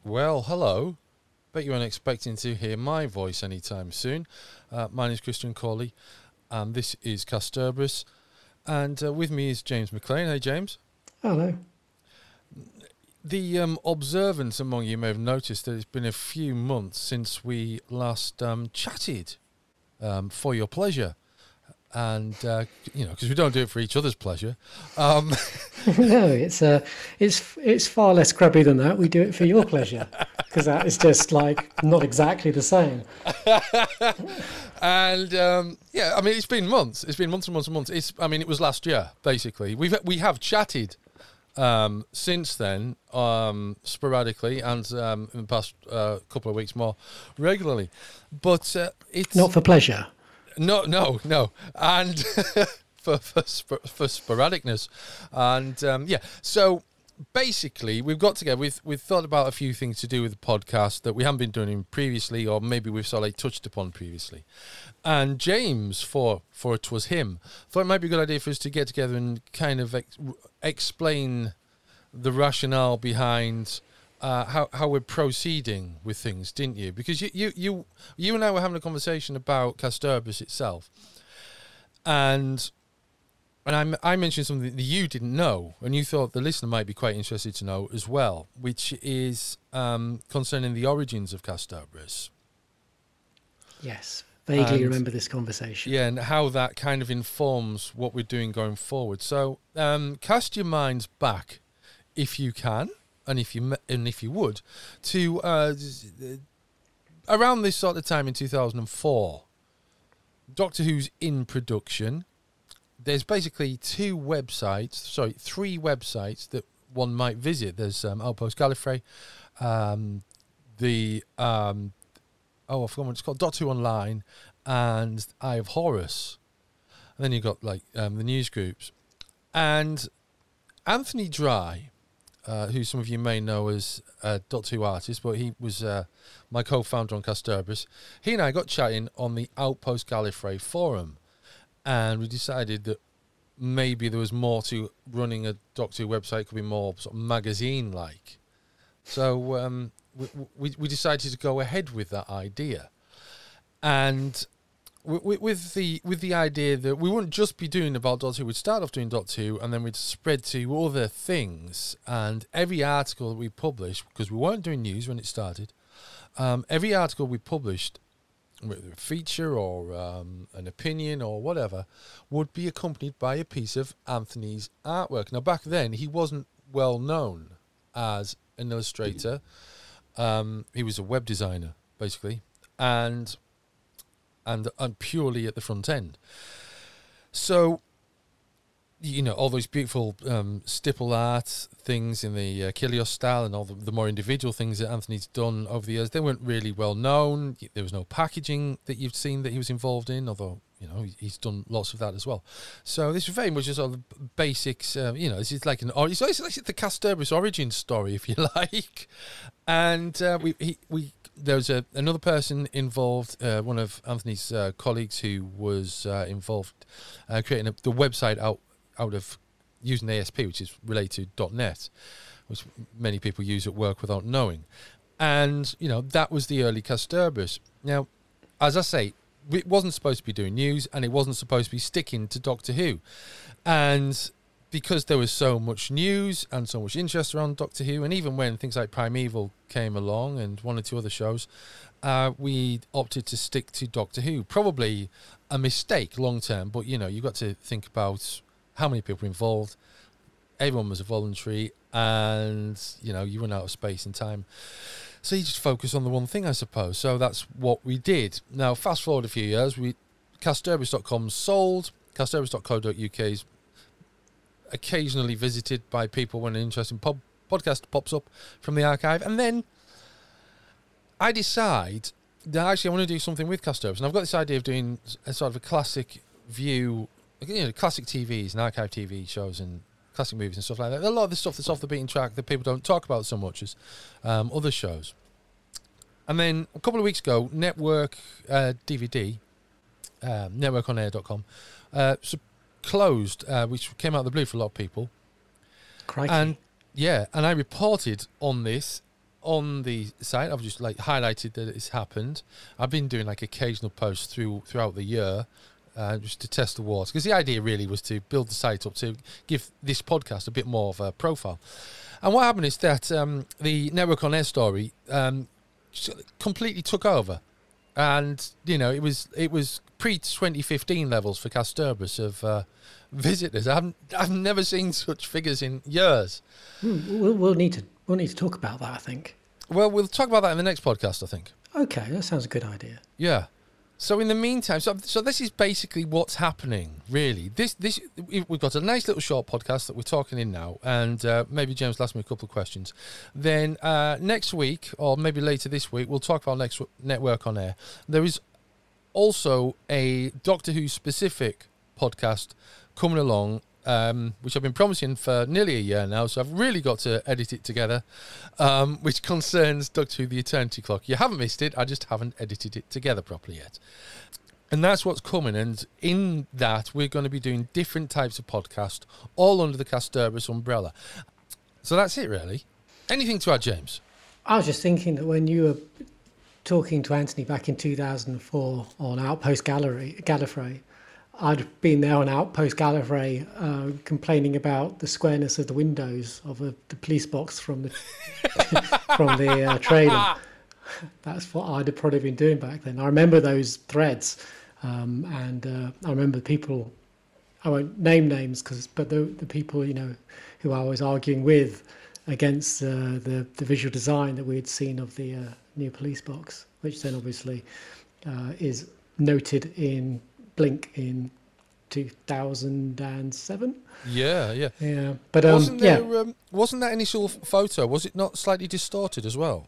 Well, hello. Bet you weren't expecting to hear my voice anytime soon. My name is Christian Cawley, and this is Kasterborous. And with me is James McLean. Hey, James. Hello. The observants among you may have noticed that it's been a few months since we last chatted for your pleasure. And, because we don't do it for each other's pleasure. No, it's far less crabby than that. We do it for your pleasure. Because that is just not exactly the same. And it's been months. It's been months and months and months. It was last year basically. We have chatted since then, sporadically, and in the past couple of weeks more regularly. But it's not for pleasure. No, and for sporadicness, and so. Basically, we've got together. We've thought about a few things to do with the podcast that we haven't been doing previously, or maybe we've sort of touched upon previously. And James, for it was him, thought it might be a good idea for us to get together and kind of explain the rationale behind how we're proceeding with things, didn't you? Because you and I were having a conversation about Kasterborous itself, and I mentioned something that you didn't know, and you thought the listener might be quite interested to know as well, which is concerning the origins of Kasterborous. Yes, vaguely remember this conversation. Yeah, and how that kind of informs what we're doing going forward. So cast your minds back, if you can, and if you would, to around this sort of time in 2004. Doctor Who's in production. There's basically three websites that one might visit. There's Outpost Gallifrey, I forgot what it's called, Doctor Who Online, and Eye of Horus. And then you've got the news groups. And Anthony Dry, who some of you may know as a Doctor Who artist, but he was my co-founder on Kasterborous. He and I got chatting on the Outpost Gallifrey forum. And we decided that maybe there was more to running a Doctor Who website, could be more sort of magazine-like. So we decided to go ahead with that idea. And with the idea that we wouldn't just be doing about Doctor Who, we'd start off doing Doctor Who, and then we'd spread to other things. And every article that we published, because we weren't doing news when it started, every article we published, whether a feature or an opinion or whatever, would be accompanied by a piece of Anthony's artwork. Now, back then, he wasn't well known as an illustrator. He was a web designer, basically, and purely at the front end. So, all those beautiful stipple art things in the Kilios style and all the more individual things that Anthony's done over the years, they weren't really well known. There was no packaging that you've seen that he was involved in, although, he's done lots of that as well. So this is very much a sort of basics, this is like it's like the Kasterborous origin story, if you like. And there was another person involved, one of Anthony's colleagues who was involved creating the website out of using ASP, which is related to .NET, which many people use at work without knowing. And, that was the early Kasterborous. Now, as I say, it wasn't supposed to be doing news, and it wasn't supposed to be sticking to Doctor Who. And because there was so much news and so much interest around Doctor Who, and even when things like Primeval came along and one or two other shows, we opted to stick to Doctor Who. Probably a mistake long term, but, you've got to think about how many people were involved. Everyone was a voluntary, and you run out of space and time, so you just focus on the one thing, I suppose. So that's what we did. Now, fast forward a few years, Kasterborous.com sold. Kasterborous.co.uk is occasionally visited by people when an interesting podcast pops up from the archive, and then I decide that actually I want to do something with Kasterborous, and I've got this idea of doing a sort of a classic view, classic TVs and archive TV shows and classic movies and stuff like that. A lot of the stuff that's off the beaten track that people don't talk about so much as other shows. And then a couple of weeks ago, Network DVD, networkonair.com, closed, which came out of the blue for a lot of people. Crikey. And I reported on this on the site. I've just like highlighted that it's happened. I've been doing like occasional posts throughout the year, just to test the waters, because the idea really was to build the site up to give this podcast a bit more of a profile. And what happened is that the Network on Air story completely took over, and it was pre-2015 levels for Kasterborous of visitors. I've never seen such figures in years. We'll need to talk about that, I think. Well, we'll talk about that in the next podcast, I think. Okay, that sounds a good idea. Yeah. So in the meantime, so this is basically what's happening, really. We've got a nice little short podcast that we're talking in now, and maybe James will ask me a couple of questions. Then next week, or maybe later this week, we'll talk about next Network on Air. There is also a Doctor Who specific podcast coming along, which I've been promising for nearly a year now, so I've really got to edit it together, which concerns Doctor Who The Eternity Clock. You haven't missed it, I just haven't edited it together properly yet. And that's what's coming, and in that we're going to be doing different types of podcast, all under the Kasterborous umbrella. So that's it, really. Anything to add, James? I was just thinking that when you were talking to Anthony back in 2004 on Outpost Gallifrey, I'd been there on Outpost Gallifrey complaining about the squareness of the windows of the police box from the from the trailer. That's what I'd have probably been doing back then. I remember those threads, and I remember people. I won't name names, but the people who I was arguing with against the visual design that we had seen of the new police box, which then obviously is noted in Blink in 2007. Yeah. But wasn't that initial photo? Was it not slightly distorted as well?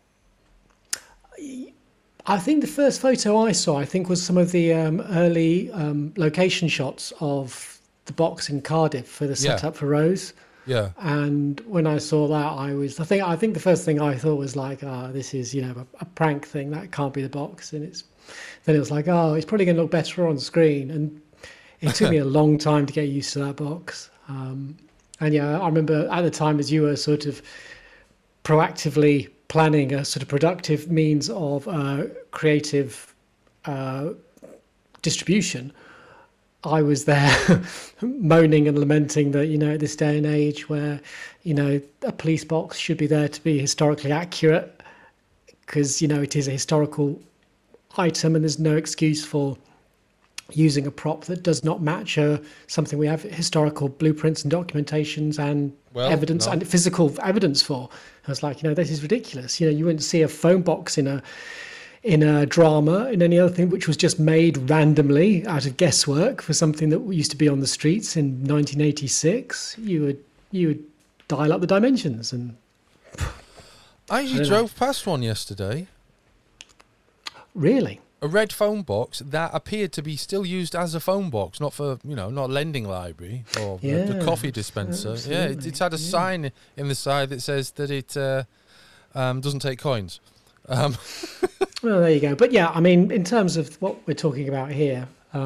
I think the first photo I saw, was some of the early location shots of the box in Cardiff for the setup for Rose. Yeah. And when I saw that, I think the first thing I thought was like, this is a prank thing. That can't be the box. And then it was like, it's probably going to look better on screen. And it took me a long time to get used to that box. And I remember at the time, as you were sort of proactively planning a sort of productive means of creative distribution, I was there moaning and lamenting that, at this day and age where, a police box should be there to be historically accurate because, it is a historical item and there's no excuse for using a prop that does not match something we have historical blueprints and documentations and evidence and physical evidence for. I was like, this is ridiculous. You wouldn't see a phone box in a drama, in any other thing, which was just made randomly out of guesswork for something that used to be on the streets in 1986. You would dial up the dimensions. And I actually drove past one yesterday. Really? A red phone box that appeared to be still used as a phone box, not for, not lending library or the coffee dispenser. Absolutely. Yeah, it's had a sign in the side that says that it doesn't take coins. Well, there you go. But in terms of what we're talking about here,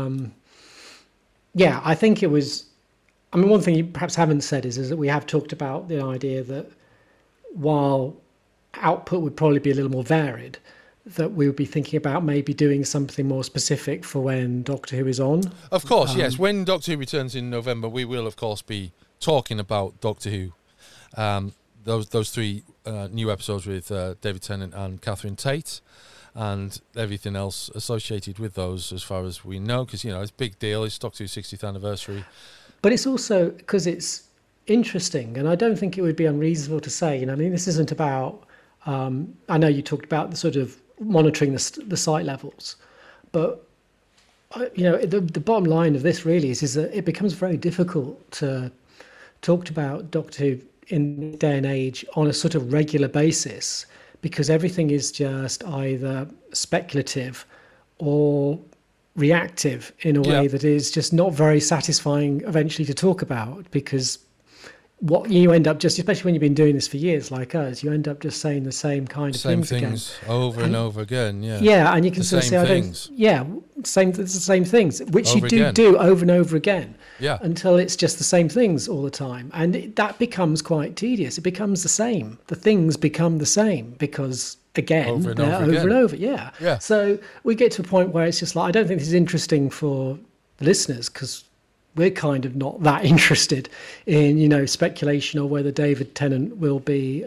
I think it was. One thing you perhaps haven't said is that we have talked about the idea that while output would probably be a little more varied, that we would be thinking about maybe doing something more specific for when Doctor Who is on. Of course, yes. When Doctor Who returns in November, we will, of course, be talking about Doctor Who. Those three new episodes with David Tennant and Catherine Tate, and everything else associated with those, as far as we know, because it's a big deal. It's Doctor Who's 60th anniversary. But it's also because it's interesting, and I don't think it would be unreasonable to say. This isn't about. I know you talked about the sort of monitoring the site levels, but the bottom line of this really is that it becomes very difficult to talk about Doctor Who in this day and age on a sort of regular basis, because everything is just either speculative or reactive in a way that is just not very satisfying eventually to talk about, because what you end up just, especially when you've been doing this for years like us, you end up just saying the same kind of Same things things over and over again. Yeah. Yeah, and you can The sort of same say, things. it's the same things, which Over you do again. do over and over again. Yeah. Until it's just the same things all the time, and that becomes quite tedious. It becomes the same. The things become the same because again, Over and they're over over again. and over. Yeah. Yeah. So we get to a point where it's just like, I don't think this is interesting for the listeners because we're kind of not that interested in, speculation or whether David Tennant will be,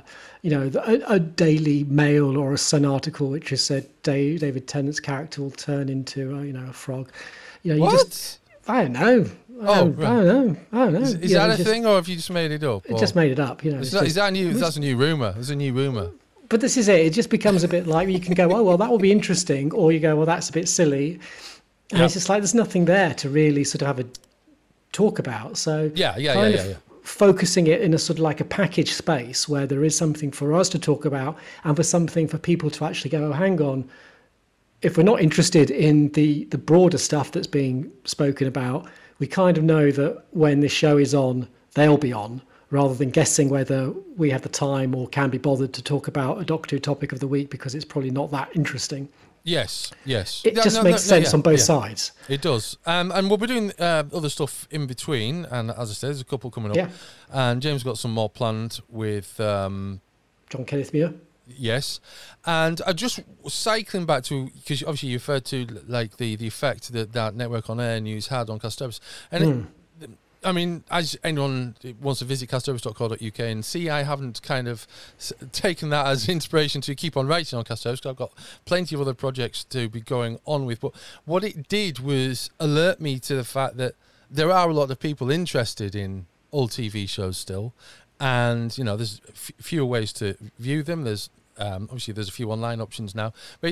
a Daily Mail or a Sun article which has said David Tennant's character will turn into, a frog. What? I don't know. I don't know. Is that a thing, or have you just made it up? Just made it up, Is that new? That's a new rumor. There's a new rumor. But this is it. It just becomes a bit like you can go, oh, well, that will be interesting. Or you go, well, that's a bit silly. And it's just like there's nothing there to really sort of have a talk about. So Yeah. focusing it in a sort of like a package space where there is something for us to talk about and for something for people to actually go, oh, hang on. If we're not interested in the broader stuff that's being spoken about, we kind of know that when this show is on, they'll be on, rather than guessing whether we have the time or can be bothered to talk about a Doctor Who topic of the week because it's probably not that interesting. Yes. It just makes sense on both sides. It does. And we'll be doing other stuff in between. And as I said, there's a couple coming up. Yeah. And James got some more planned with... John Kenneth Muir. Yes. And I just cycling back to, because obviously you referred to like the effect that Network on Air news had on Castorius. And I mean, as anyone wants to visit castorius.co.uk and see, I haven't kind of taken that as inspiration to keep on writing on Castorius, because I've got plenty of other projects to be going on with. But what it did was alert me to the fact that there are a lot of people interested in old TV shows still. And, there's fewer ways to view them. There's obviously there's a few online options now. But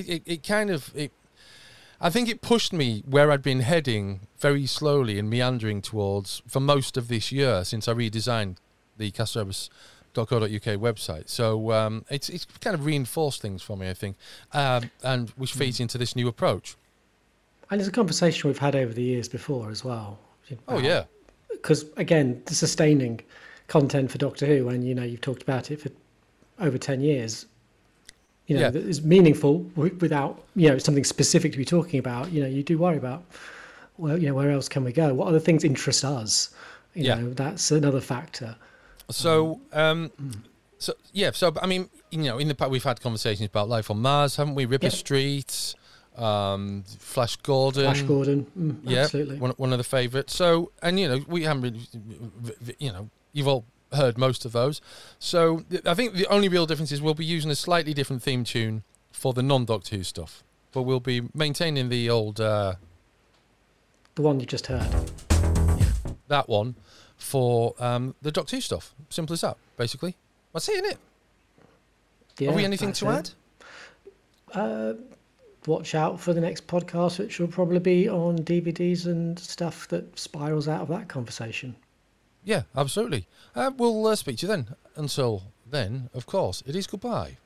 I think it pushed me where I'd been heading very slowly and meandering towards for most of this year since I redesigned the castorius.co.uk website. So it's kind of reinforced things for me, I think, and which feeds into this new approach. And it's a conversation we've had over the years before as well. Oh, yeah. Because, again, the sustaining content for Doctor Who, and, you've talked about it for over 10 years, that is meaningful without, something specific to be talking about. You do worry about, well, where else can we go? What other things interest us? That's another factor. So, so I mean, in the past we've had conversations about Life on Mars, haven't we? Ripper Street, Flash Gordon. Absolutely. One of the favourites. So, and we haven't really, you've all heard most of those. So I think the only real difference is we'll be using a slightly different theme tune for the non-Doctor Who stuff, but we'll be maintaining the old... the one you just heard. That one for the Doctor Who stuff. Simple as that, basically. That's it, isn't it? Yeah, Have we anything to add? Watch out for the next podcast, which will probably be on DVDs and stuff that spirals out of that conversation. Yeah, absolutely. We'll speak to you then. Until then, of course, it is goodbye.